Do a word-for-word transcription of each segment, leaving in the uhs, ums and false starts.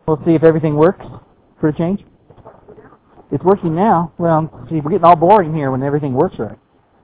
We'll see if everything works for a change. It's working now. Well, see, we're getting all boring here when everything works right.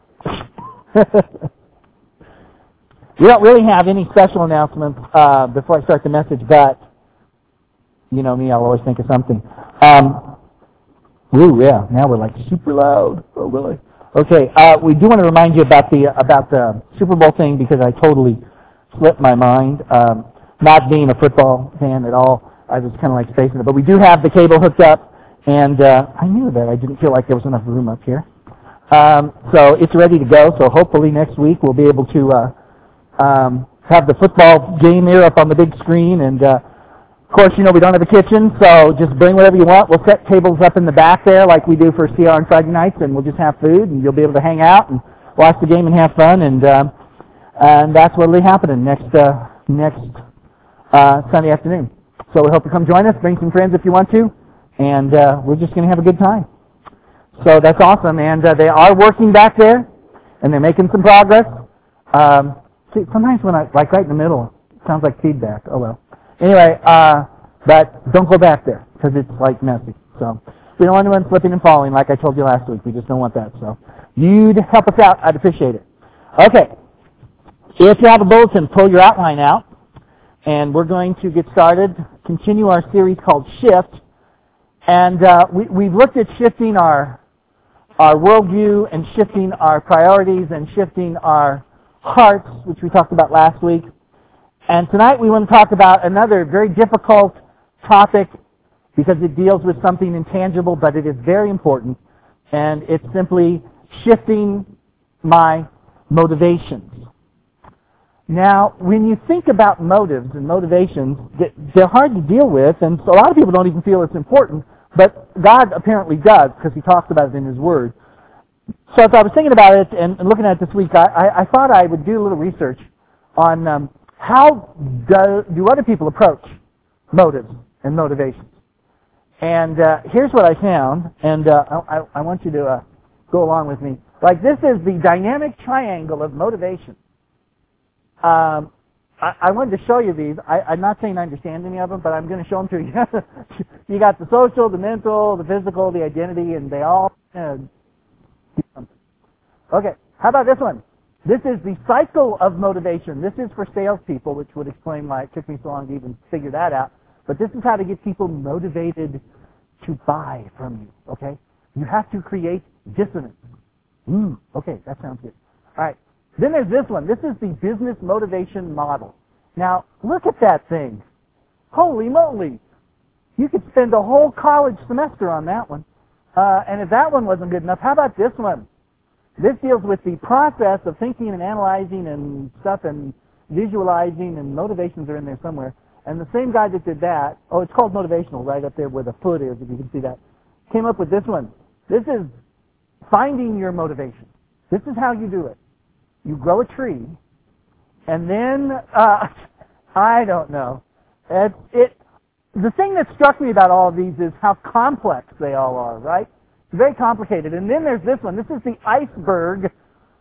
We don't really have any special announcements uh, before I start the message, but you know me, I'll always think of something. Um, ooh, yeah, now we're like super loud. Oh, really? Okay, uh, we do want to remind you about the about the Super Bowl thing because I totally slipped my mind. Um, not being a football fan at all, I was kind of like spacing it. But we do have the cable hooked up, and uh, I knew that I didn't feel like there was enough room up here. Um, so it's ready to go. So hopefully next week we'll be able to uh, um, have the football game there up on the big screen. And uh, of course, you know we don't have a kitchen, so just bring whatever you want. We'll set tables up in the back there like we do for C R on Friday nights, and we'll just have food, and you'll be able to hang out and watch the game and have fun. And um, and that's what'll be happening next uh, next. Uh, Sunday afternoon. So we hope you come join us. Bring some friends if you want to. And uh, we're just going to have a good time. So that's awesome. And uh, they are working back there. And they're making some progress. Um, see, sometimes when I, like right in the middle, it sounds like feedback. Oh well. Anyway, uh, but don't go back there because it's like messy. So we don't want anyone slipping and falling like I told you last week. We just don't want that. So you'd help us out. I'd appreciate it. Okay. If you have a bulletin, pull your outline out. And we're going to get started, continue our series called Shift. And uh, we, we've looked at shifting our our worldview and shifting our priorities and shifting our hearts, which we talked about last week. And tonight we want to talk about another very difficult topic because it deals with something intangible, but it is very important. And it's simply shifting my motivations. Now, when you think about motives and motivations, they're hard to deal with, and so a lot of people don't even feel it's important, but God apparently does, because He talks about it in His Word. So as I was thinking about it and looking at it this week, I, I thought I would do a little research on um, how do, do other people approach motives and motivations. And uh, here's what I found, and uh, I, I want you to uh, go along with me. Like, this is the dynamic triangle of motivation. Um, I, I wanted to show you these. I, I'm not saying I understand any of them, but I'm going to show them to you. You got the social, the mental, the physical, the identity, and they all uh, do something. Okay, how about this one? This is the cycle of motivation. This is for salespeople, which would explain why it took me so long to even figure that out. But this is how to get people motivated to buy from you, okay? You have to create dissonance. Ooh, okay, that sounds good. All right. Then there's this one. This is the business motivation model. Now, look at that thing. Holy moly. You could spend a whole college semester on that one. Uh, and if that one wasn't good enough, how about this one? This deals with the process of thinking and analyzing and stuff and visualizing, and motivations are in there somewhere. And the same guy that did that, oh, it's called motivational right up there where the foot is, if you can see that, came up with this one. This is finding your motivation. This is how you do it. You grow a tree, and then, uh, I don't know. It, it, the thing that struck me about all of these is how complex they all are, right? It's very complicated. And then there's this one. This is the iceberg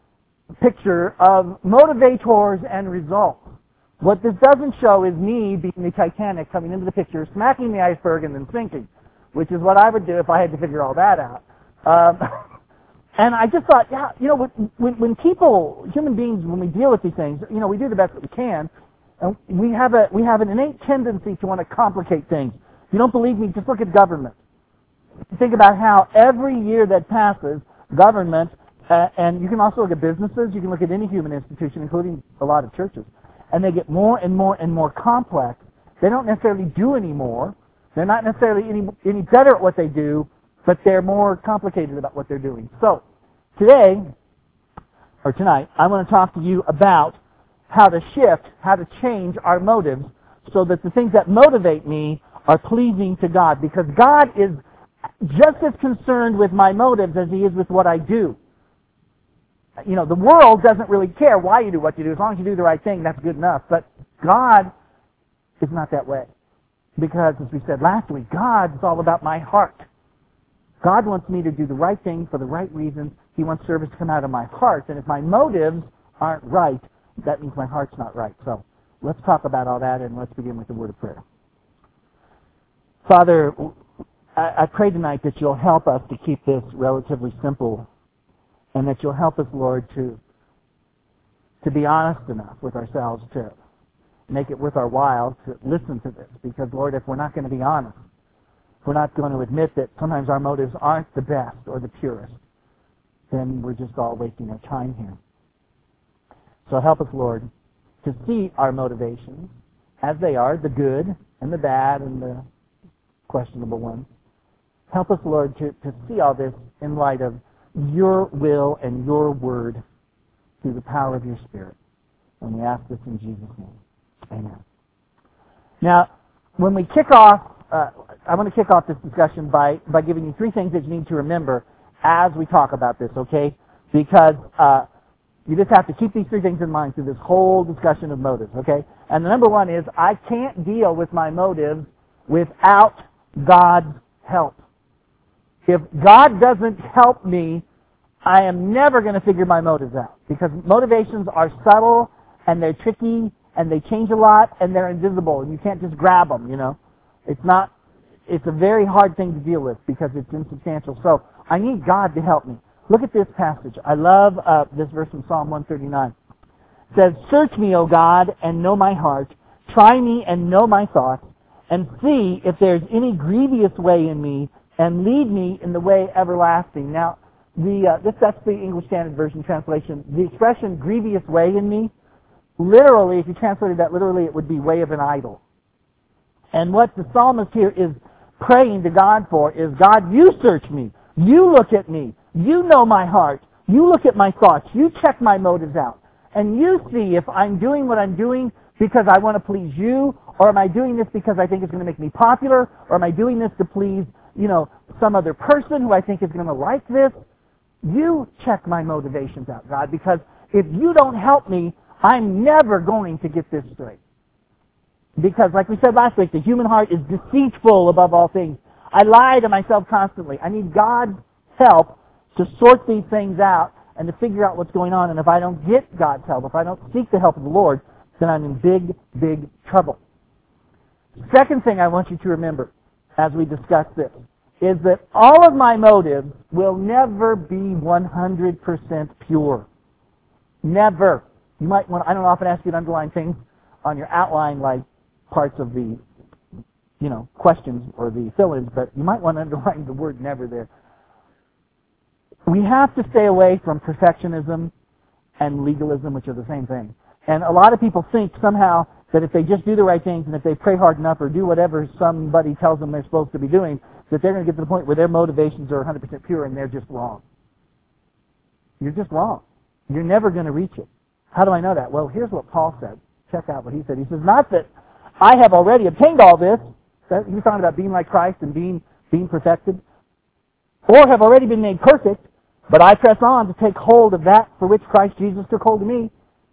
picture of motivators and results. What this doesn't show is me being the Titanic coming into the picture, smacking the iceberg and then sinking, which is what I would do if I had to figure all that out. Um, And I just thought, yeah, you know, when, when people, human beings, when we deal with these things, you know, we do the best that we can, and we have a we have an innate tendency to want to complicate things. If you don't believe me, just look at government. Think about how every year that passes, government, uh, and you can also look at businesses, you can look at any human institution, including a lot of churches, and they get more and more and more complex. They don't necessarily do any more. They're not necessarily any any better at what they do, but they're more complicated about what they're doing. So, today, or tonight, I want to talk to you about how to shift, how to change our motives so that the things that motivate me are pleasing to God. Because God is just as concerned with my motives as He is with what I do. You know, the world doesn't really care why you do what you do. As long as you do the right thing, that's good enough. But God is not that way. Because, as we said last week, God is all about my heart. God wants me to do the right thing for the right reasons. He wants service to come out of my heart. And if my motives aren't right, that means my heart's not right. So let's talk about all that, and let's begin with the word of prayer. Father, I, I pray tonight that you'll help us to keep this relatively simple, and that you'll help us, Lord, to to be honest enough with ourselves to make it worth our while to listen to this. Because, Lord, if we're not going to be honest, if we're not going to admit that sometimes our motives aren't the best or the purest, then we're just all wasting our time here. So help us, Lord, to see our motivations as they are, the good and the bad and the questionable ones. Help us, Lord, to, to see all this in light of your will and your word through the power of your Spirit. And we ask this in Jesus' name. Amen. Now, when we kick off, uh, I want to kick off this discussion by, by giving you three things that you need to remember as we talk about this, okay? Because uh, you just have to keep these three things in mind through this whole discussion of motives, okay? And the number one is, I can't deal with my motives without God's help. If God doesn't help me, I am never going to figure my motives out. Because motivations are subtle, and they're tricky, and they change a lot, and they're invisible, and you can't just grab them, you know. It's not, it's a very hard thing to deal with because it's insubstantial. So I need God to help me. Look at this passage. I love uh, this verse in Psalm one thirty-nine. It says, "Search me, O God, and know my heart. Try me and know my thoughts, and see if there's any grievous way in me, and lead me in the way everlasting." Now, the uh, this that's the English Standard Version translation. The expression "grievous way in me," literally, if you translated that literally, it would be way of an idol. And what the psalmist here is praying to God for is, God, you search me. You look at me. You know my heart. You look at my thoughts. You check my motives out. And you see if I'm doing what I'm doing because I want to please you, or am I doing this because I think it's going to make me popular, or am I doing this to please, you know, some other person who I think is going to like this? You check my motivations out, God, because if you don't help me, I'm never going to get this straight. Because, like we said last week, the human heart is deceitful above all things. I lie to myself constantly. I need God's help to sort these things out and to figure out what's going on. And if I don't get God's help, if I don't seek the help of the Lord, then I'm in big, big trouble. Second thing I want you to remember as we discuss this is that all of my motives will never be one hundred percent pure. Never. You might want, I don't often ask you to underline things on your outline like parts of the, you know, questions or the fill-ins, but you might want to underline the word never there. We have to stay away from perfectionism and legalism, which are the same thing. And a lot of people think somehow that if they just do the right things and if they pray hard enough or do whatever somebody tells them they're supposed to be doing, that they're going to get to the point where their motivations are one hundred percent pure and they're just wrong. You're just wrong. You're never going to reach it. How do I know that? Well, here's what Paul said. Check out what he said. He says, not that I have already obtained all this. He was talking about being like Christ and being, being perfected. Or have already been made perfect, but I press on to take hold of that for which Christ Jesus took hold of me.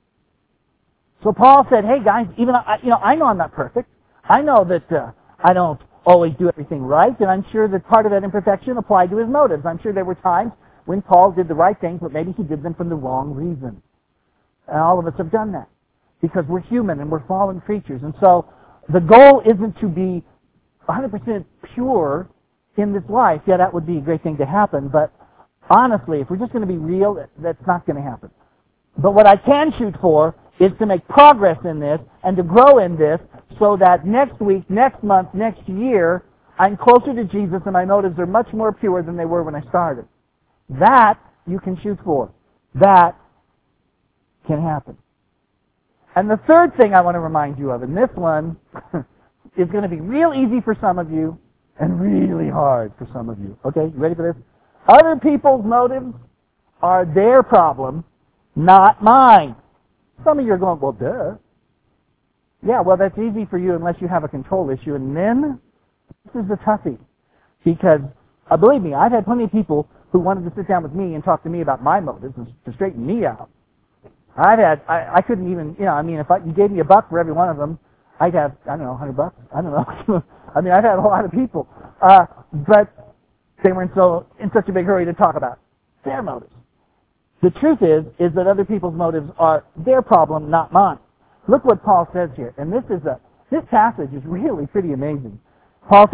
So Paul said, hey guys, even I, you know, I know I'm not perfect. I know that uh, I don't always do everything right, and I'm sure that part of that imperfection applied to his motives. I'm sure there were times when Paul did the right things, but maybe he did them for the wrong reason. And all of us have done that because we're human and we're fallen creatures. And so the goal isn't to be one hundred percent pure in this life. Yeah, that would be a great thing to happen, but honestly, if we're just going to be real, that's not going to happen. But what I can shoot for is to make progress in this and to grow in this so that next week, next month, next year, I'm closer to Jesus and my motives are much more pure than they were when I started. That you can shoot for. That can happen. And the third thing I want to remind you of, and this one is going to be real easy for some of you and really hard for some of you. Okay, you ready for this? Other people's motives are their problem, not mine. Some of you are going, well, duh. Yeah, well, that's easy for you unless you have a control issue. And then, this is the toughie. Because, uh, believe me, I've had plenty of people who wanted to sit down with me and talk to me about my motives and to straighten me out. I've had, I, I couldn't even, you know, I mean, if I, you gave me a buck for every one of them, I'd have, I don't know, a hundred bucks. I don't know. I mean, I've had a lot of people. Uh, but they were in, so, in such a big hurry to talk about their motives. The truth is, is that other people's motives are their problem, not mine. Look what Paul says here. And this is a, this passage is really pretty amazing. Paul says,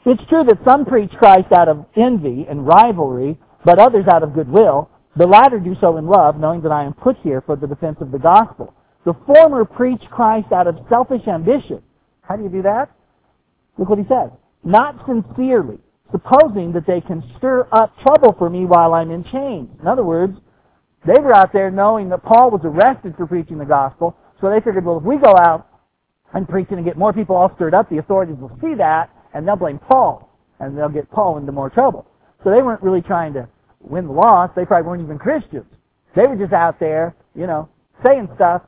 It's true that some preach Christ out of envy and rivalry, but others out of goodwill. The latter do so in love, knowing that I am put here for the defense of the gospel. The former preach Christ out of selfish ambition. How do you do that? Look what he says. Not sincerely, supposing that they can stir up trouble for me while I'm in chains. In other words, they were out there knowing that Paul was arrested for preaching the gospel, so they figured, well, if we go out and preach and get more people all stirred up, the authorities will see that, and they'll blame Paul, and they'll get Paul into more trouble. So they weren't really trying to win the loss. They probably weren't even Christians. They were just out there, you know, saying stuff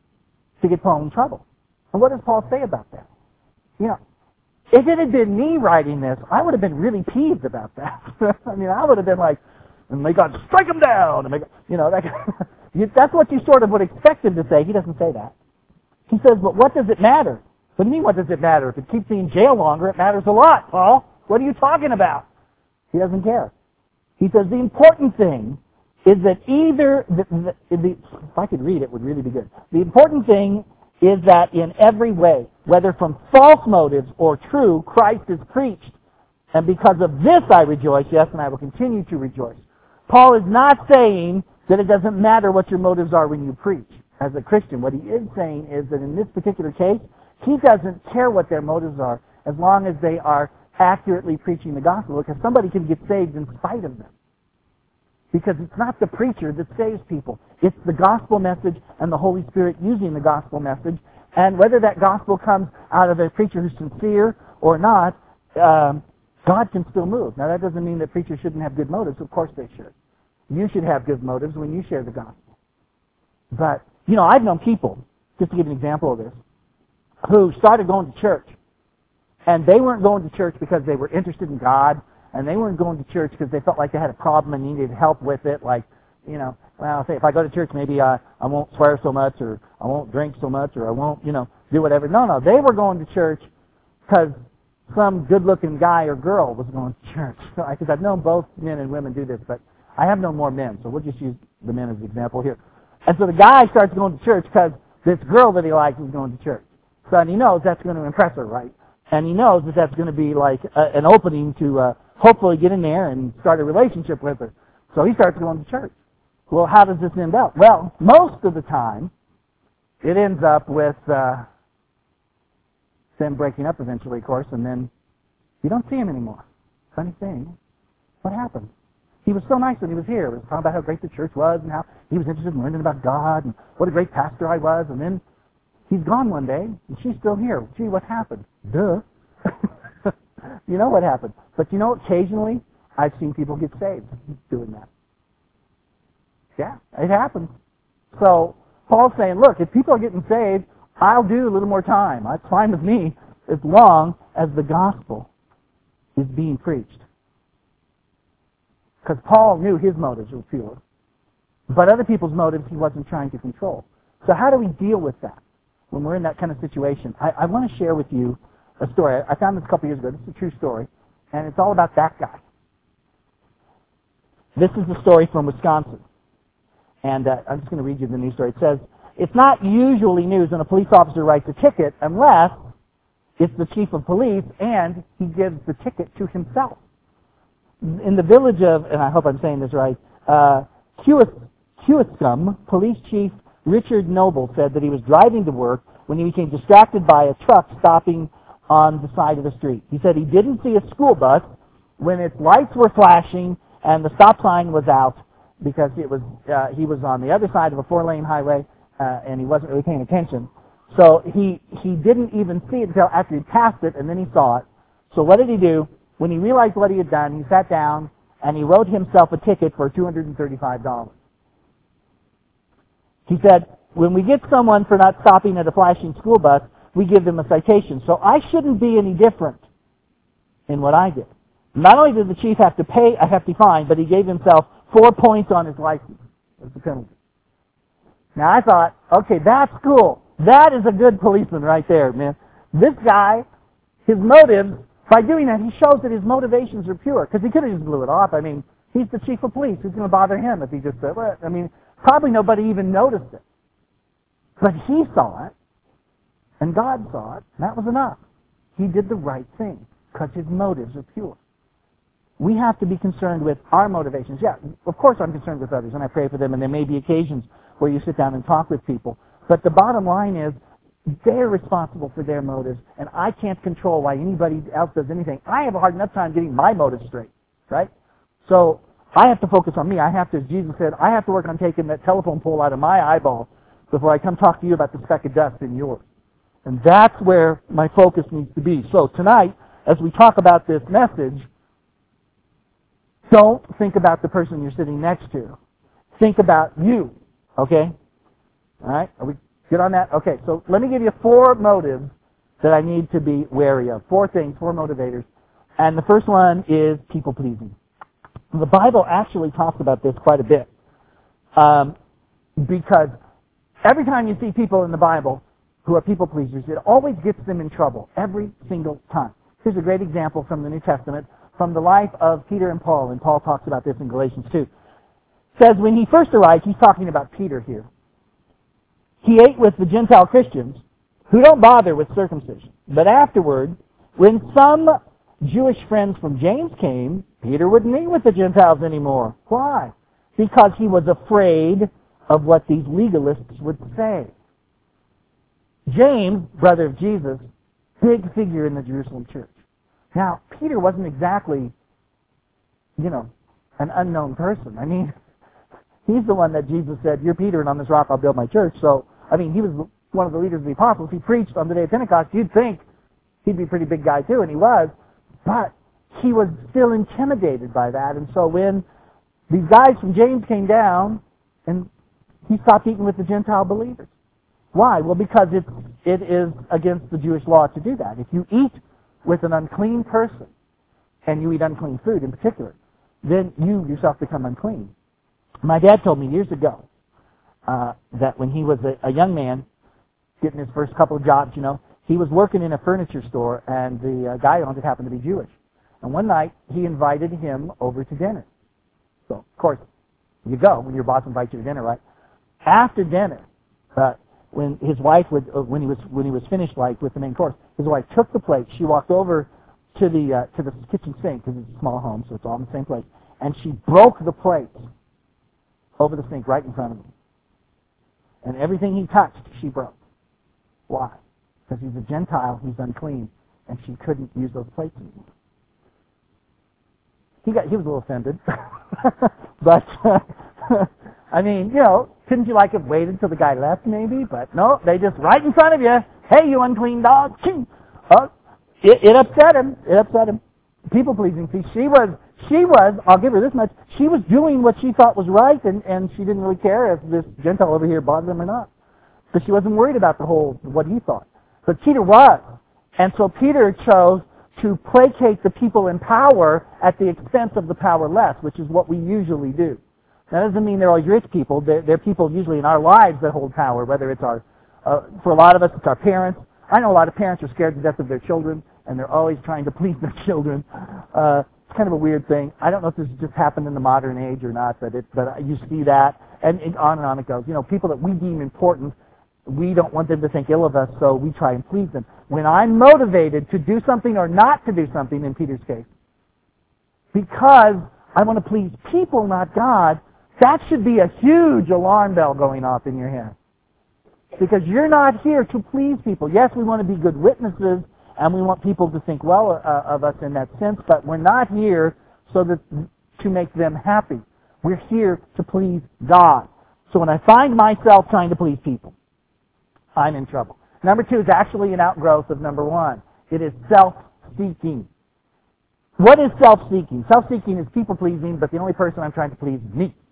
to get Paul in trouble. And what does Paul say about that? You know, if it had been me writing this, I would have been really peeved about that. I mean, I would have been like, and may God strike them down. And may God, you know, that, that's what you sort of would expect him to say. He doesn't say that. He says, but what does it matter? What do you mean, what does it matter? If it keeps me in jail longer, it matters a lot, Paul. What are you talking about? He doesn't care. He says the important thing is that either, the, the, the, if I could read it, would really be good. The important thing is that in every way, whether from false motives or true, Christ is preached. And because of this I rejoice, yes, and I will continue to rejoice. Paul is not saying that it doesn't matter what your motives are when you preach as a Christian. What he is saying is that in this particular case, he doesn't care what their motives are as long as they are accurately preaching the gospel, because somebody can get saved in spite of them. Because it's not the preacher that saves people. It's the gospel message and the Holy Spirit using the gospel message. And whether that gospel comes out of a preacher who's sincere or not, um, God can still move. Now, that doesn't mean that preachers shouldn't have good motives. Of course they should. You should have good motives when you share the gospel. But, you know, I've known people, just to give an example of this, who started going to church. And they weren't going to church because they were interested in God, and they weren't going to church because they felt like they had a problem and needed help with it. Like, you know, well, say if I go to church, maybe I, I won't swear so much, or I won't drink so much, or I won't, you know, do whatever. No, no, they were going to church because some good-looking guy or girl was going to church. Because I've known both men and women do this, but I have known more men, so we'll just use the men as an example here. And so the guy starts going to church because this girl that he likes is going to church. So and he knows that's going to impress her, right? And he knows that that's going to be like a, an opening to uh, hopefully get in there and start a relationship with her. So he starts going to church. Well, how does this end up? Well, most of the time, it ends up with uh, them breaking up eventually, of course, and then you don't see him anymore. Funny thing. What happened? He was so nice when he was here. He was talking about how great the church was and how he was interested in learning about God and what a great pastor I was. And then he's gone one day, and she's still here. Gee, what happened? Duh. You know what happened. But you know, occasionally, I've seen people get saved doing that. Yeah, it happens. So, Paul's saying, look, if people are getting saved, I'll do a little more time. That's fine with me, as long as the gospel is being preached. Because Paul knew his motives were pure. But other people's motives he wasn't trying to control. So how do we deal with that when we're in that kind of situation? I, I want to share with you a story. I found this a couple years ago. This is a true story. And it's all about that guy. This is the story from Wisconsin. And uh, I'm just going to read you the news story. It says, it's not usually news when a police officer writes a ticket unless it's the chief of police and he gives the ticket to himself. In the village of, and I hope I'm saying this right, uh, Kewaskum, police chief Richard Noble said that he was driving to work when he became distracted by a truck stopping on the side of the street. He said he didn't see a school bus when its lights were flashing and the stop sign was out because it was uh, he was on the other side of a four-lane highway uh, and he wasn't really paying attention. So he he didn't even see it until after he passed it, and then he saw it. So what did he do? When he realized what he had done, he sat down and he wrote himself a ticket for two hundred thirty-five dollars. He said, when we get someone for not stopping at a flashing school bus, we give them a citation. So I shouldn't be any different in what I did. Not only did the chief have to pay a hefty fine, but he gave himself four points on his license as the penalty. Now I thought, okay, that's cool. That is a good policeman right there, man. This guy, his motives, by doing that, he shows that his motivations are pure. Because he could have just blew it off. I mean, he's the chief of police. Who's going to bother him if he just said, well, I mean, probably nobody even noticed it. But he saw it, and God saw it, and that was enough. He did the right thing. because his motives are pure. We have to be concerned with our motivations. Yeah, of course I'm concerned with others, and I pray for them, and there may be occasions where you sit down and talk with people. But the bottom line is, they're responsible for their motives, and I can't control why anybody else does anything. I have a hard enough time getting my motives straight, right? So I have to focus on me. I have to, as Jesus said, I have to work on taking that telephone pole out of my eyeball before I come talk to you about the speck of dust in yours. And that's where my focus needs to be. So tonight, as we talk about this message, don't think about the person you're sitting next to. Think about you, okay? All right? Are we good on that? Okay, so let me give you four motives that I need to be wary of. Four things, four motivators. And the first one is people-pleasing. The Bible actually talks about this quite a bit. Um, because every time you see people in the Bible who are people-pleasers, it always gets them in trouble, every single time. Here's a great example from the New Testament, from the life of Peter and Paul, and Paul talks about this in Galatians two. It says when he first arrived, he's talking about Peter here, he ate with the Gentile Christians who don't bother with circumcision. But afterward, when some Jewish friends from James came, Peter wouldn't eat with the Gentiles anymore. Why? Because he was afraid of what these legalists would say. James, brother of Jesus, big figure in the Jerusalem church. Now, Peter wasn't exactly, you know, an unknown person. I mean, he's the one that Jesus said, you're Peter, and on this rock I'll build my church. So, I mean, he was one of the leaders of the apostles. He preached on the day of Pentecost. You'd think he'd be a pretty big guy too, and he was. But he was still intimidated by that. And so when these guys from James came down, and he stopped eating with the Gentile believers. Why? Well, because it, it is against the Jewish law to do that. If you eat with an unclean person, and you eat unclean food in particular, then you yourself become unclean. My dad told me years ago uh, that when he was a, a young man, getting his first couple of jobs, you know, he was working in a furniture store, and the uh, guy owned it happened to be Jewish. And one night, he invited him over to dinner. So, of course, you go when your boss invites you to dinner, right? After dinner, uh, when his wife would, uh, when he was when he was finished, like with the main course, his wife took the plate. She walked over to the uh, to the kitchen sink because it's a small home, so it's all in the same place, and she broke the plates over the sink right in front of him. And everything he touched, she broke. Why? Because he's a Gentile, he's unclean, and she couldn't use those plates anymore. He got he was a little offended, but uh, I mean, you know, couldn't you like have waited till the guy left maybe? But no, they just right in front of you. Hey, you unclean dog! Oh, it, it upset him. It upset him. People pleasing. See, she was she was. I'll give her this much. She was doing what she thought was right, and and she didn't really care if this Gentile over here bothered him or not, because she wasn't worried about the whole what he thought. But Peter was, and so Peter chose to placate the people in power at the expense of the powerless, which is what we usually do. That doesn't mean they're all rich people. They're, they're people usually in our lives that hold power, whether it's our, uh, for a lot of us, it's our parents. I know a lot of parents are scared to death of their children, and they're always trying to please their children. Uh, it's kind of a weird thing. I don't know if this just happened in the modern age or not, but, it, but you see that, and, and on and on it goes. You know, people that we deem important, we don't want them to think ill of us, so we try and please them. When I'm motivated to do something or not to do something, in Peter's case, because I want to please people, not God, that should be a huge alarm bell going off in your head. Because you're not here to please people. Yes, we want to be good witnesses, and we want people to think well uh, of us in that sense, but we're not here so that to make them happy. We're here to please God. So when I find myself trying to please people, I'm in trouble. Number two is actually an outgrowth of number one. It is self-seeking. What is self-seeking? Self-seeking is people-pleasing, but the only person I'm trying to please is me.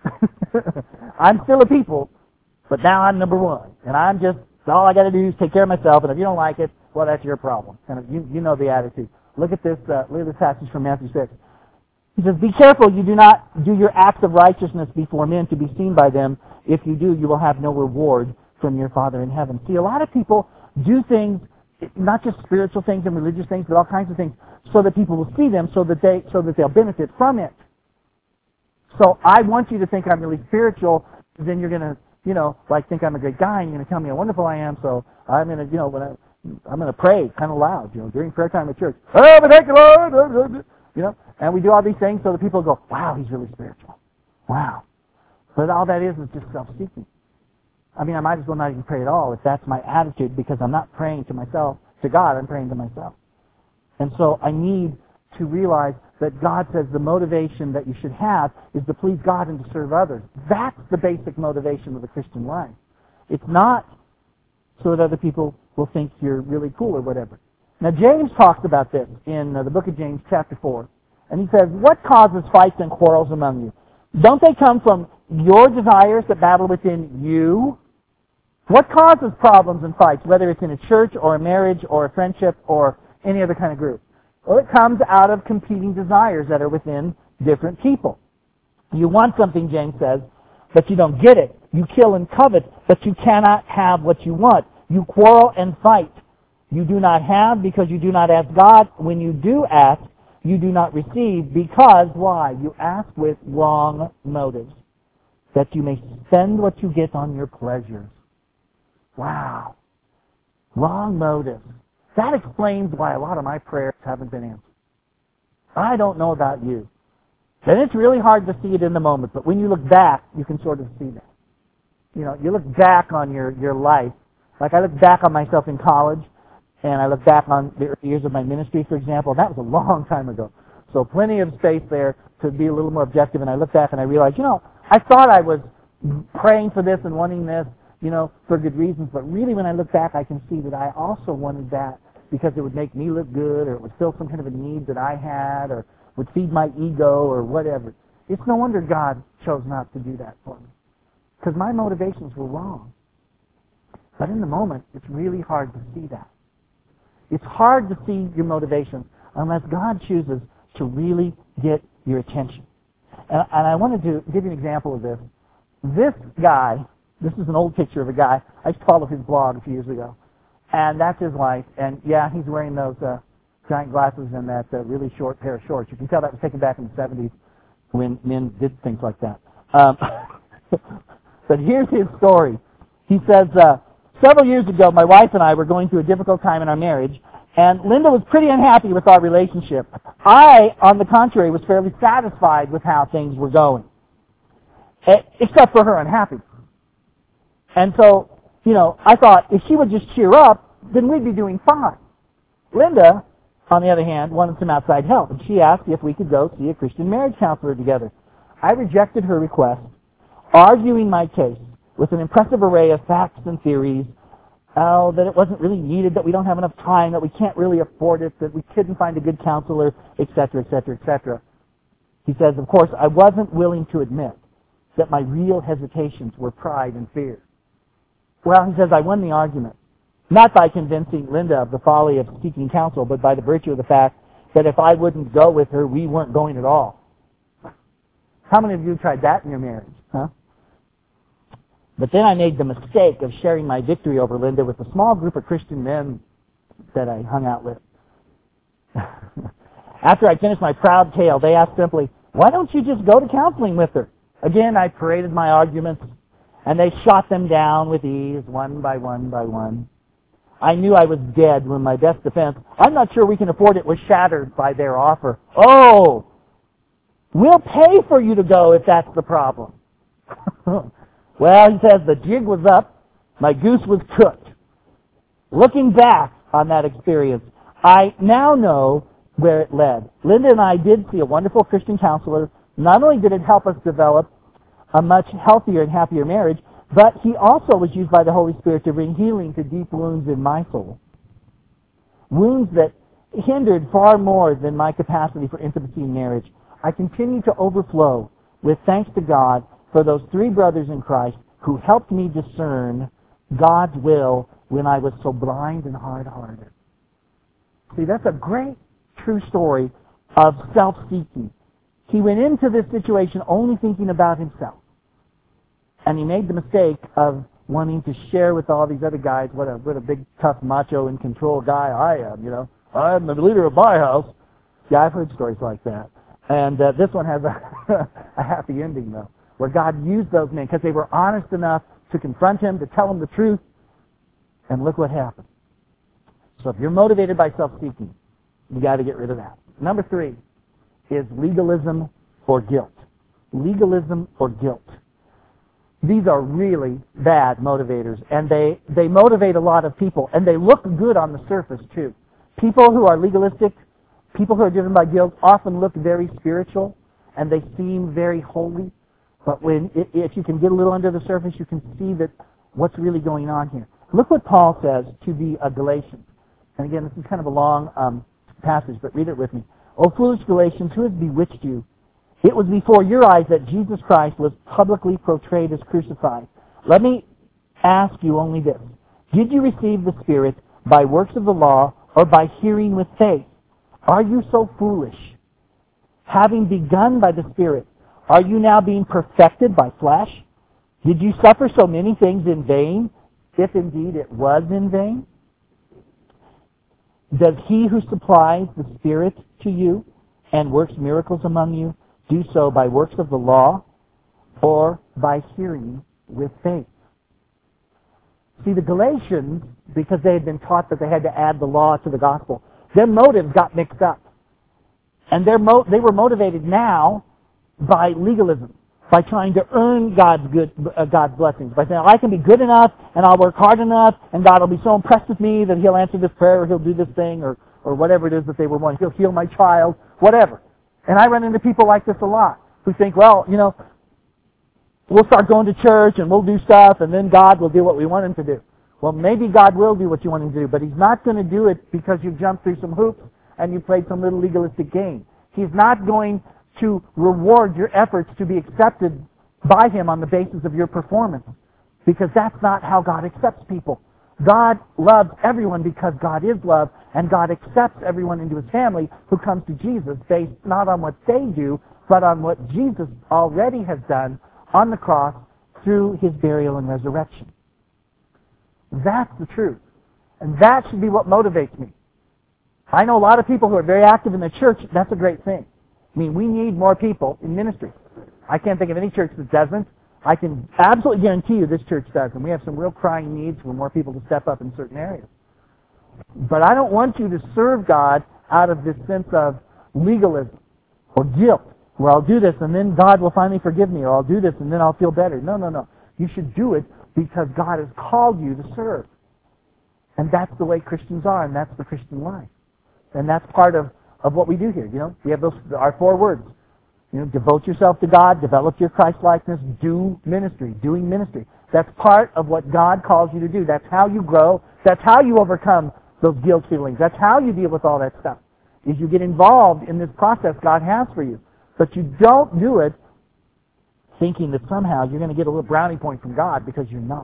I'm still a people, but now I'm number one. And I'm just, all I got to do is take care of myself, and if you don't like it, well, that's your problem. Kind of, you, you know the attitude. Look at this, uh, look at this passage from Matthew six. He says, be careful you do not do your acts of righteousness before men to be seen by them. If you do, you will have no reward from your Father in heaven. See, a lot of people do things, not just spiritual things and religious things, but all kinds of things, so that people will see them, so that they, so that they'll benefit from it. So I want you to think I'm really spiritual, then you're going to, you know, like think I'm a great guy, and you're going to tell me how wonderful I am, so I'm going to, you know, when I, I'm going to pray kind of loud, you know, during prayer time at church. Oh, but thank you, Lord. You know, and we do all these things so that people go, wow, he's really spiritual. Wow. But all that is is just self-seeking. I mean, I might as well not even pray at all if that's my attitude, because I'm not praying to myself, to God, I'm praying to myself. And so I need to realize that God says the motivation that you should have is to please God and to serve others. That's the basic motivation of the Christian life. It's not so that other people will think you're really cool or whatever. Now, James talks about this in uh, the book of James, chapter four. And he says, what causes fights and quarrels among you? Don't they come from your desires that battle within you? What causes problems and fights, whether it's in a church or a marriage or a friendship or any other kind of group? Well, it comes out of competing desires that are within different people. You want something, James says, but you don't get it. You kill and covet, but you cannot have what you want. You quarrel and fight. You do not have because you do not ask God. When you do ask, you do not receive because, why? You ask with wrong motives, that you may spend what you get on your pleasures. Wow. Wrong motives. That explains why a lot of my prayers haven't been answered. I don't know about you. And it's really hard to see it in the moment, but when you look back, you can sort of see that. You know, you look back on your, your life. Like I look back on myself in college, and I look back on the early years of my ministry, for example. That was a long time ago. So plenty of space there to be a little more objective, and I look back and I realize, you know, I thought I was praying for this and wanting this, you know, for good reasons, but really when I look back, I can see that I also wanted that because it would make me look good, or it would fill some kind of a need that I had, or would feed my ego, or whatever. It's no wonder God chose not to do that for me, because my motivations were wrong. But in the moment, it's really hard to see that. It's hard to see your motivations unless God chooses to really get your attention. And, and I wanted to give you an example of this. This guy, this is an old picture of a guy. I used to follow his blog a few years ago. And that's his life. And yeah, he's wearing those uh, giant glasses and that uh, really short pair of shorts. You can tell that was taken back in the seventies when men did things like that. Um, but here's his story. He says, uh, several years ago, my wife and I were going through a difficult time in our marriage, and Linda was pretty unhappy with our relationship. I, on the contrary, was fairly satisfied with how things were going, except for her unhappiness. And so, you know, I thought if she would just cheer up, then we'd be doing fine. Linda, on the other hand, wanted some outside help, and she asked if we could go see a Christian marriage counselor together. I rejected her request, arguing my case with an impressive array of facts and theories, oh, that it wasn't really needed, that we don't have enough time, that we can't really afford it, that we couldn't find a good counselor, et cetera, et cetera, et cetera. He says, of course, I wasn't willing to admit that my real hesitations were pride and fear. Well, he says, I won the argument, not by convincing Linda of the folly of seeking counsel, but by the virtue of the fact that if I wouldn't go with her, we weren't going at all. How many of you tried that in your marriage, huh? But then I made the mistake of sharing my victory over Linda with a small group of Christian men that I hung out with. After I finished my proud tale, they asked simply, why don't you just go to counseling with her? Again, I paraded my arguments, and they shot them down with ease, one by one by one. I knew I was dead when my best defense, I'm not sure we can afford it, was shattered by their offer. Oh, we'll pay for you to go if that's the problem. Well, he says, the jig was up, my goose was cooked. Looking back on that experience, I now know where it led. Linda and I did see a wonderful Christian counselor. Not only did it help us develop a much healthier and happier marriage, but he also was used by the Holy Spirit to bring healing to deep wounds in my soul. Wounds that hindered far more than my capacity for intimacy in marriage. I continue to overflow with thanks to God for those three brothers in Christ who helped me discern God's will when I was so blind and hard-hearted. See, that's a great true story of self-seeking. He went into this situation only thinking about himself. And he made the mistake of wanting to share with all these other guys what a, what a big, tough, macho, and control guy I am, you know. I'm the leader of my house. Yeah, I've heard stories like that. And uh, this one has a, a happy ending, though, where God used those men because they were honest enough to confront him, to tell him the truth. And look what happened. So if you're motivated by self-seeking, you got to get rid of that. Number three is legalism or guilt. Legalism or guilt. These are really bad motivators, and they, they motivate a lot of people, and they look good on the surface too. People who are legalistic, people who are driven by guilt, often look very spiritual, and they seem very holy. But when if you can get a little under the surface, you can see that what's really going on here. Look what Paul says to the uh, Galatians. And again, this is kind of a long um, passage, but read it with me. O foolish Galatians, who has bewitched you? It was before your eyes that Jesus Christ was publicly portrayed as crucified. Let me ask you only this. Did you receive the Spirit by works of the law or by hearing with faith? Are you so foolish? Having begun by the Spirit, are you now being perfected by flesh? Did you suffer so many things in vain, if indeed it was in vain? Does he who supplies the Spirit to you and works miracles among you do so by works of the law or by hearing with faith? See, the Galatians, because they had been taught that they had to add the law to the gospel, their motives got mixed up. And their mo- they were motivated now by legalism, by trying to earn God's good, uh, God's blessings, by saying, I can be good enough, and I'll work hard enough, and God will be so impressed with me that He'll answer this prayer, or He'll do this thing, or, or whatever it is that they were wanting. He'll heal my child, whatever. And I run into people like this a lot, who think, well, you know, we'll start going to church, and we'll do stuff, and then God will do what we want Him to do. Well, maybe God will do what you want Him to do, but He's not going to do it because you jumped through some hoops and you played some little legalistic game. He's not going to reward your efforts to be accepted by Him on the basis of your performance, because that's not how God accepts people. God loves everyone because God is love, and God accepts everyone into His family who comes to Jesus based not on what they do, but on what Jesus already has done on the cross through His burial and resurrection. That's the truth. And that should be what motivates me. I know a lot of people who are very active in the church. That's a great thing. I mean, we need more people in ministry. I can't think of any church that doesn't. I can absolutely guarantee you this church does, and we have some real crying needs for more people to step up in certain areas. But I don't want you to serve God out of this sense of legalism or guilt, where I'll do this and then God will finally forgive me, or I'll do this and then I'll feel better. No, no, no. You should do it because God has called you to serve. And that's the way Christians are, and that's the Christian life. And that's part of, of what we do here. You know, we have those our four words. You know, devote yourself to God, develop your Christ-likeness, do ministry, doing ministry. That's part of what God calls you to do. That's how you grow. That's how you overcome those guilt feelings. That's how you deal with all that stuff, is you get involved in this process God has for you. But you don't do it thinking that somehow you're going to get a little brownie point from God, because you're not.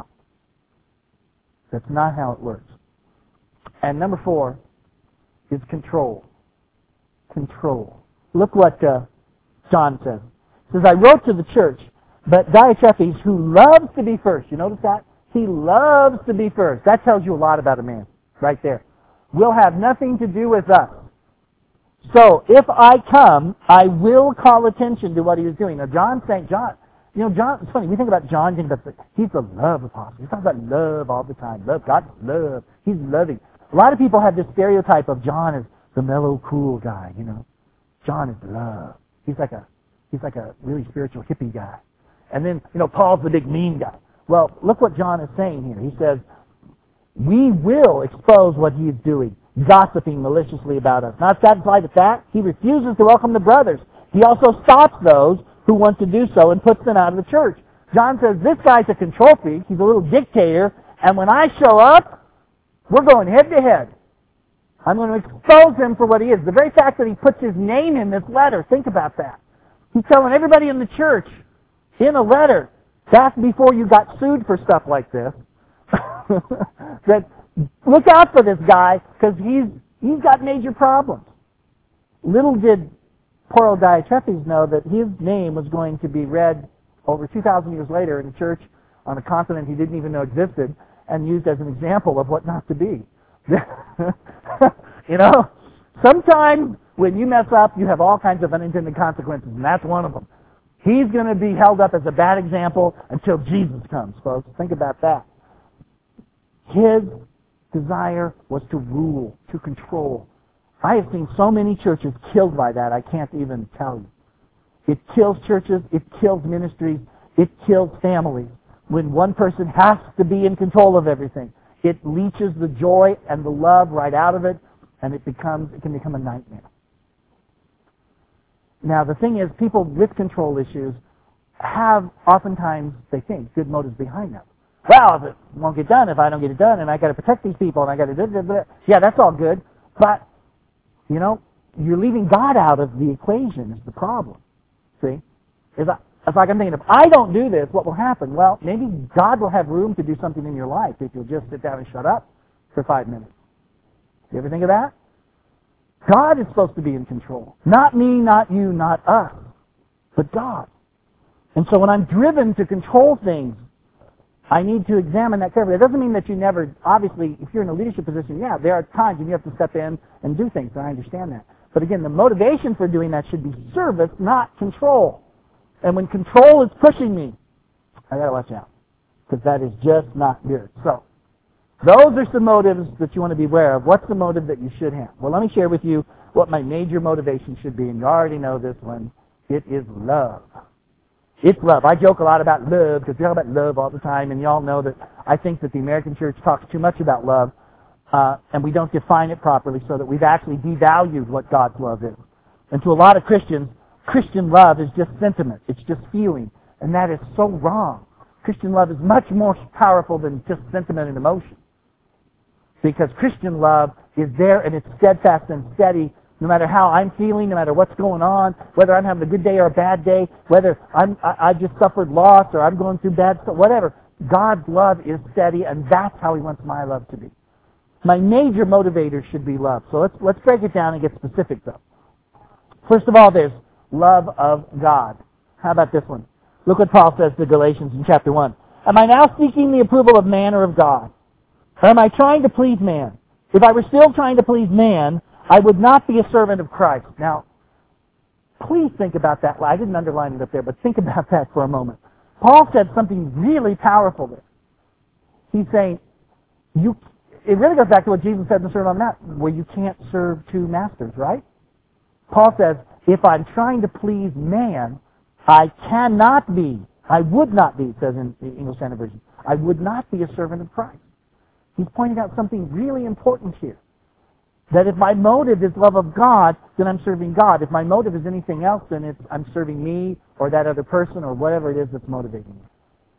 That's not how it works. And number four is control. Control. Look what uh, John says. He says, I wrote to the church, but Diotrephes, who loves to be first. You notice that? He loves to be first. That tells you a lot about a man, right there. Will have nothing to do with us. So, if I come, I will call attention to what he is doing. Now, John saying, John, you know, John, it's funny, we think about John, think about the, he's the love apostle. He talks about love all the time. Love, God's love. He's loving. A lot of people have this stereotype of John as the mellow, cool guy, you know. John is love. He's like a, he's like a really spiritual hippie guy. And then, you know, Paul's the big mean guy. Well, look what John is saying here. He says, we will expose what he is doing, gossiping maliciously about us. Not satisfied with that, he refuses to welcome the brothers. He also stops those who want to do so and puts them out of the church. John says, this guy's a control freak. He's a little dictator. And when I show up, we're going head to head. I'm going to expose him for what he is. The very fact that he puts his name in this letter, think about that. He's telling everybody in the church, in a letter, that's before you got sued for stuff like this, that look out for this guy, because he's he's got major problems. Little did poor old Diotrephes know that his name was going to be read over two thousand years later in a church on a continent he didn't even know existed, and used as an example of what not to be. You know, sometimes when you mess up, you have all kinds of unintended consequences, and that's one of them. He's going to be held up as a bad example until Jesus comes, folks. Think about that. His desire was to rule, to control. I have seen so many churches killed by that, I can't even tell you. It kills churches, it kills ministries, it kills families. When one person has to be in control of everything, it leaches the joy and the love right out of it, and it becomes it can become a nightmare. Now, the thing is, people with control issues have, oftentimes, they think, good motives behind them. Well, if it won't get done, if I don't get it done, and I got to protect these people, and I got to do this, yeah, that's all good. But, you know, you're leaving God out of the equation is the problem. See? If I, it's like I'm thinking, if I don't do this, what will happen? Well, maybe God will have room to do something in your life if you'll just sit down and shut up for five minutes. You ever think of that? God is supposed to be in control. Not me, not you, not us, but God. And so when I'm driven to control things, I need to examine that carefully. It doesn't mean that you never, obviously, if you're in a leadership position, yeah, there are times when you have to step in and do things, and I understand that. But again, the motivation for doing that should be service, not control. And when control is pushing me, I got to watch out, because that is just not good. So, those are some motives that you want to be aware of. What's the motive that you should have? Well, let me share with you what my major motivation should be, and you already know this one. It is love. It's love. I joke a lot about love because we talk about love all the time, and you all know that I think that the American church talks too much about love, uh, and we don't define it properly so that we've actually devalued what God's love is. And to a lot of Christians, Christian love is just sentiment. It's just feeling, and that is so wrong. Christian love is much more powerful than just sentiment and emotion. Because Christian love is there and it's steadfast and steady no matter how I'm feeling, no matter what's going on, whether I'm having a good day or a bad day, whether I'm, I, I just suffered loss or I'm going through bad stuff, whatever. God's love is steady, and that's how He wants my love to be. My major motivator should be love. So let's, let's break it down and get specific, though. First of all, there's love of God. How about this one? Look what Paul says to Galatians in chapter one. Am I now seeking the approval of man or of God? Or am I trying to please man? If I were still trying to please man, I would not be a servant of Christ. Now, please think about that. I didn't underline it up there, but think about that for a moment. Paul said something really powerful there. He's saying, you. It really goes back to what Jesus said in the Sermon on the Mount, where you can't serve two masters, right? Paul says, if I'm trying to please man, I cannot be, I would not be, it says in the English Standard Version, I would not be a servant of Christ. He's pointing out something really important here. That if my motive is love of God, then I'm serving God. If my motive is anything else, then it's I'm serving me or that other person or whatever it is that's motivating me.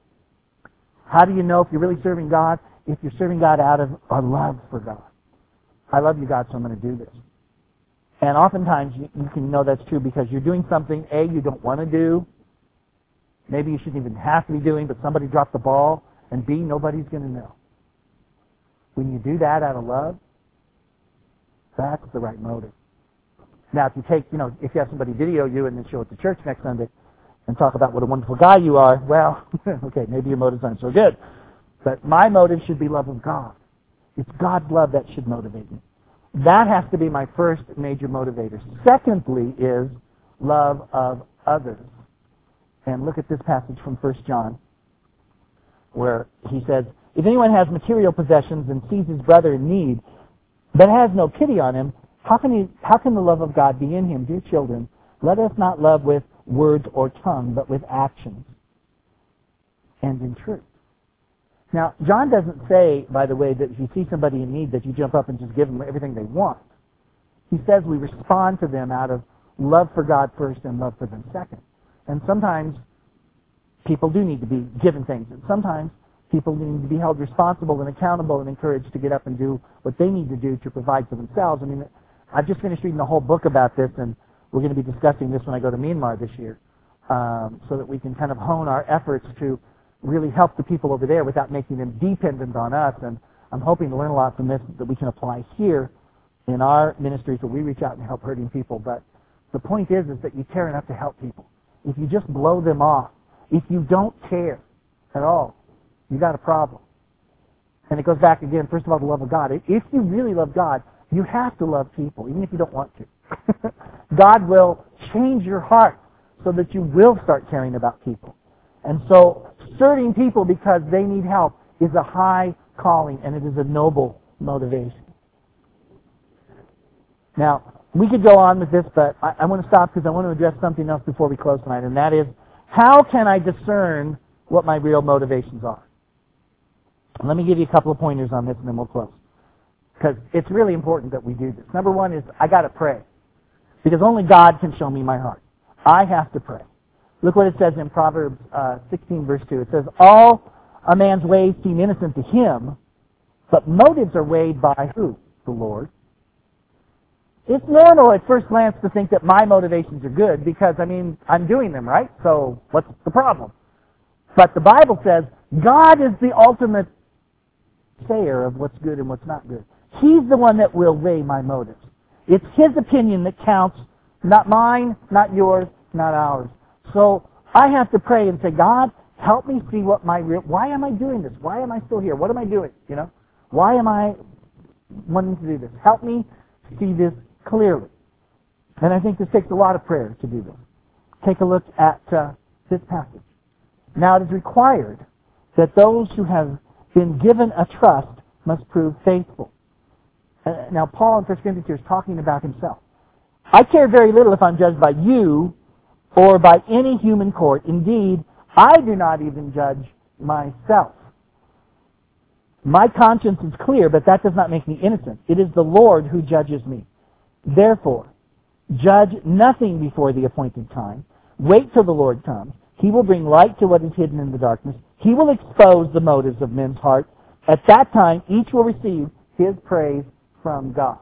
How do you know if you're really serving God? If you're serving God out of a love for God. I love you, God, so I'm going to do this. And oftentimes you, you can know that's true because you're doing something, A, you don't want to do. Maybe you shouldn't even have to be doing, but somebody dropped the ball. And B, nobody's going to know. When you do that out of love, that's the right motive. Now, if you take, you know, if you have somebody video you and then show it to church next Sunday and talk about what a wonderful guy you are, well, okay, maybe your motives aren't so good. But my motive should be love of God. It's God's love that should motivate me. That has to be my first major motivator. Secondly is love of others. And look at this passage from First John where he says, if anyone has material possessions and sees his brother in need, but has no pity on him, how can he, how can the love of God be in him? Dear children, let us not love with words or tongue, but with actions and in truth. Now, John doesn't say, by the way, that if you see somebody in need that you jump up and just give them everything they want. He says we respond to them out of love for God first and love for them second. And sometimes people do need to be given things. And sometimes people need to be held responsible and accountable and encouraged to get up and do what they need to do to provide for themselves. I mean, I've just finished reading the whole book about this, and we're going to be discussing this when I go to Myanmar this year, um, so that we can kind of hone our efforts to really help the people over there without making them dependent on us. And I'm hoping to learn a lot from this that we can apply here in our ministries where we reach out and help hurting people. But the point is, is that you care enough to help people. If you just blow them off, if you don't care at all, you got a problem. And it goes back again, first of all, the love of God. If you really love God, you have to love people, even if you don't want to. God will change your heart so that you will start caring about people. And so serving people because they need help is a high calling, and it is a noble motivation. Now, we could go on with this, but I, I want to stop because I want to address something else before we close tonight, and that is, how can I discern what my real motivations are? And let me give you a couple of pointers on this, and then we'll close. Because it's really important that we do this. Number one is, I got to pray. Because only God can show me my heart. I have to pray. Look what it says in Proverbs uh, sixteen, verse two. It says, all a man's ways seem innocent to him, but motives are weighed by who? The Lord. It's normal at first glance to think that my motivations are good because, I mean, I'm doing them, right? So what's the problem? But the Bible says God is the ultimate sayer of what's good and what's not good. He's the one that will weigh my motives. It's His opinion that counts, not mine, not yours, not ours. So I have to pray and say, God, help me see what my real, why am I doing this? Why am I still here? What am I doing? You know, why am I wanting to do this? Help me see this clearly. And I think this takes a lot of prayer to do this. Take a look at uh, this passage. Now it is required that those who have been given a trust must prove faithful. Uh, now Paul in First Corinthians here is talking about himself. I care very little if I'm judged by you or by any human court. Indeed, I do not even judge myself. My conscience is clear, but that does not make me innocent. It is the Lord who judges me. Therefore, judge nothing before the appointed time. Wait till the Lord comes. He will bring light to what is hidden in the darkness. He will expose the motives of men's hearts. At that time, each will receive his praise from God.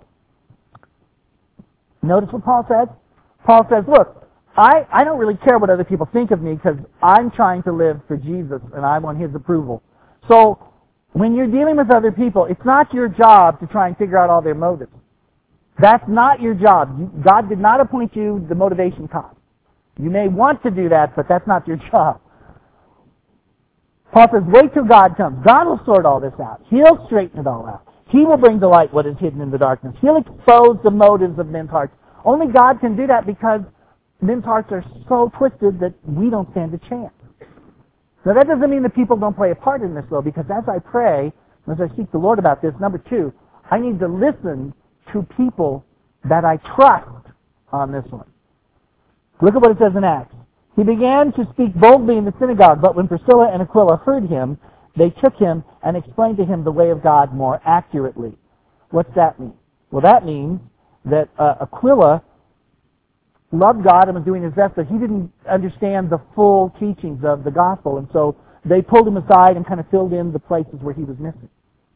Notice what Paul says? Paul says, look, I, I don't really care what other people think of me because I'm trying to live for Jesus and I want His approval. So, when you're dealing with other people, it's not your job to try and figure out all their motives. That's not your job. You, God did not appoint you the motivation cop. You may want to do that, but that's not your job. Paul says, wait till God comes. God will sort all this out. He'll straighten it all out. He will bring to light what is hidden in the darkness. He'll expose the motives of men's hearts. Only God can do that because men's hearts are so twisted that we don't stand a chance. Now that doesn't mean that people don't play a part in this, though, because as I pray, as I seek the Lord about this, number two, I need to listen to people that I trust on this one. Look at what it says in Acts. He began to speak boldly in the synagogue, but when Priscilla and Aquila heard him, they took him and explained to him the way of God more accurately. What's that mean? Well, that means that uh, Aquila loved God and was doing his best, but he didn't understand the full teachings of the gospel, and so they pulled him aside and kind of filled in the places where he was missing.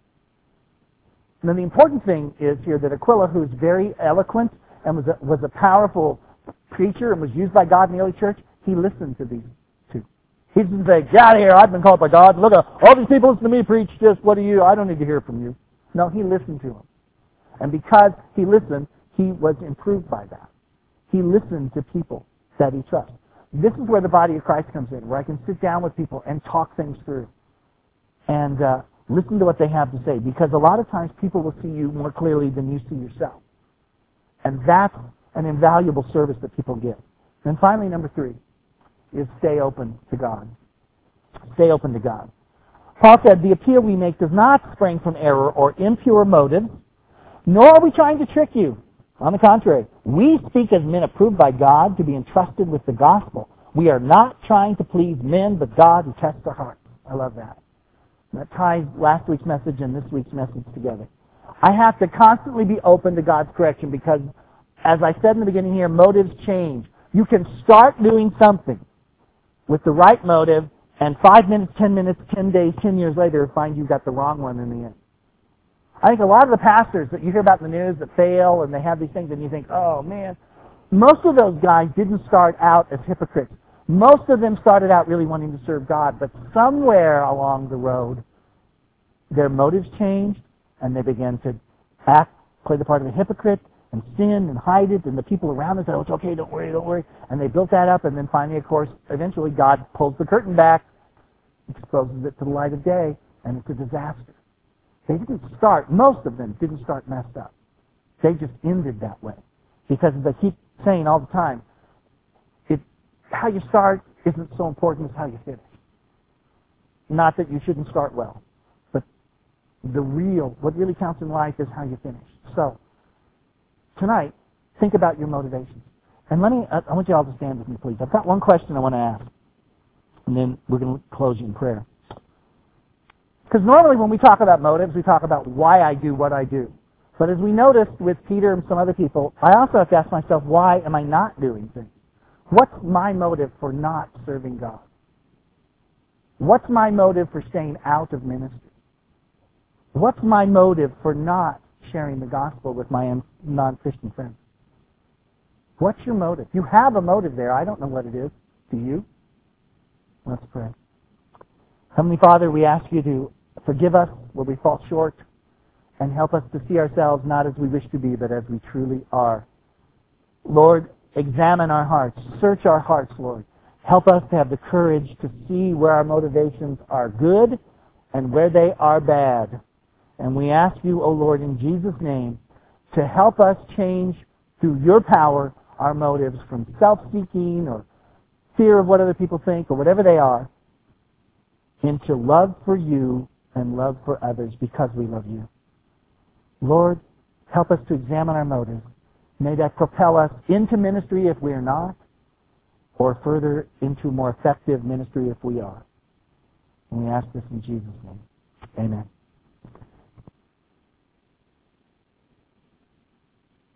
And then the important thing is here that Aquila, who's very eloquent and was a, was a powerful preacher and was used by God in the early church, he listened to these two. He didn't say, get out of here, I've been called by God. Look, all these people listen to me preach, just what are you? I don't need to hear from you. No, he listened to them. And because he listened, he was improved by that. He listened to people that he trusts. This is where the body of Christ comes in, where I can sit down with people and talk things through. And uh, listen to what they have to say, because a lot of times people will see you more clearly than you see yourself. And that's an invaluable service that people give. And finally, number three is stay open to God. Stay open to God. Paul said, the appeal we make does not spring from error or impure motives, nor are we trying to trick you. On the contrary, we speak as men approved by God to be entrusted with the gospel. We are not trying to please men, but God who tests our hearts. I love that. That ties last week's message and this week's message together. I have to constantly be open to God's correction because, as I said in the beginning here, motives change. You can start doing something with the right motive, and five minutes, ten minutes, ten days, ten years later, find you got the wrong one in the end. I think a lot of the pastors that you hear about in the news that fail, and they have these things, and you think, oh, man. Most of those guys didn't start out as hypocrites. Most of them started out really wanting to serve God, but somewhere along the road, their motives changed, and they began to act, play the part of a hypocrite, and sin, and hide it, and the people around them said, oh, it's okay, don't worry, don't worry. And they built that up, and then finally, of course, eventually God pulls the curtain back, exposes it to the light of day, and it's a disaster. They didn't start, most of them didn't start messed up. They just ended that way. Because they keep saying all the time, it, how you start isn't so important as how you finish. Not that you shouldn't start well, but the real, what really counts in life is how you finish. So, tonight, think about your motivations. And let me, I want you all to stand with me, please. I've got one question I want to ask, and then we're going to close in prayer. Because normally when we talk about motives, we talk about why I do what I do. But as we noticed with Peter and some other people, I also have to ask myself, why am I not doing things? What's my motive for not serving God? What's my motive for staying out of ministry? What's my motive for not sharing the gospel with my non-Christian friends? What's your motive? You have a motive there. I don't know what it is. Do you? Let's pray. Heavenly Father, we ask you to forgive us where we fall short and help us to see ourselves not as we wish to be, but as we truly are. Lord, examine our hearts. Search our hearts, Lord. Help us to have the courage to see where our motivations are good and where they are bad. And we ask you, O Lord, in Jesus' name, to help us change through your power our motives from self-seeking or fear of what other people think or whatever they are into love for you and love for others because we love you. Lord, help us to examine our motives. May that propel us into ministry if we are not, or further into more effective ministry if we are. And we ask this in Jesus' name. Amen.